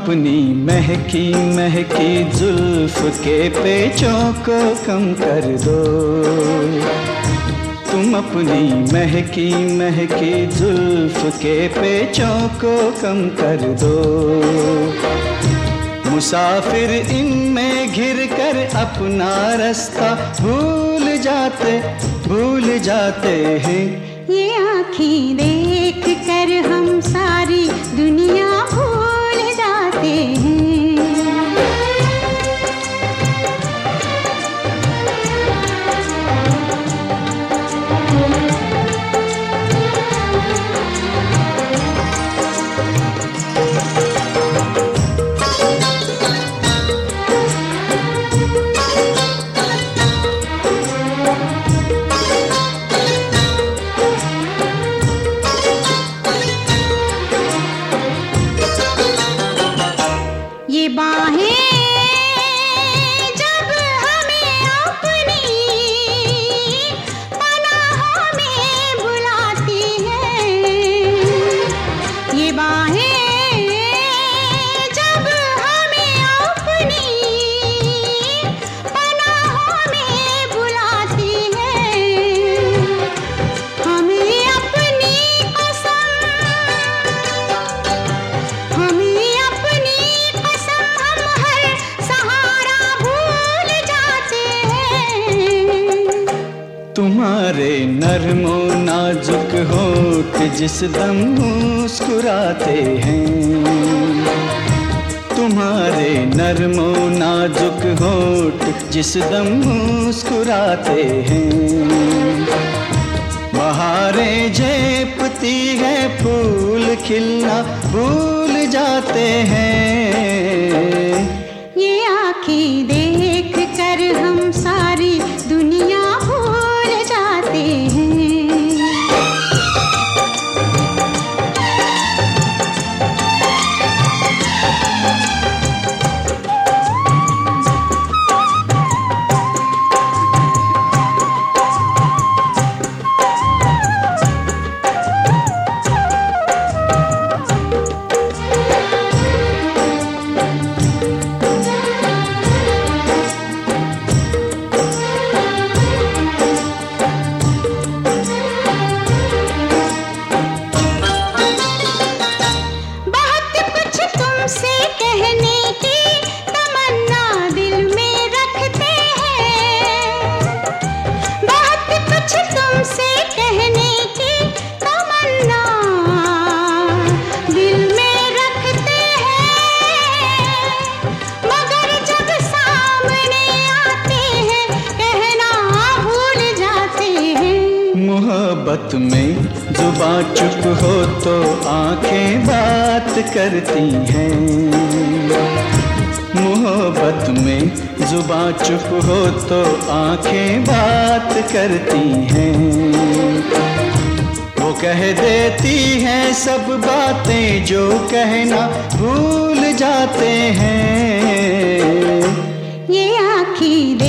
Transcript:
अपनी महकी महकी जुल्फ के पेचों को कम कर दो। तुम अपनी महकी महकी जुल्फ के पेचों को कम कर दो। मुसाफिर इनमें घिर कर अपना रास्ता भूल जाते हैं। ये आँखें देख कर हम सारी दुनिया भूल जाते हैं। ये बाहें जब हमें अपनी पनाहों में बुलाती हैं, ये बाहें जब हमें अपनी पनाहों में बुलाती हैं, हमें अपनी कसम तुम्हारे नर्मो नाजुक होठ जिस दम मुस्कुराते हैं। तुम्हारे नर्मो नाजुक होठ जिस दम मुस्कुराते हैं। बहारें झेपती है फूल खिलना भूल जाते हैं। ये आँखें देख कर हम सारी दुनिया भूल जाते हैं। मोहब्बत में जुबां चुप हो तो आंखें बात करती हैं। मोहब्बत में जुबां चुप हो तो आंखें बात करती हैं। वो कह देती हैं सब बातें जो कहना भूल जाते हैं। ये आँखें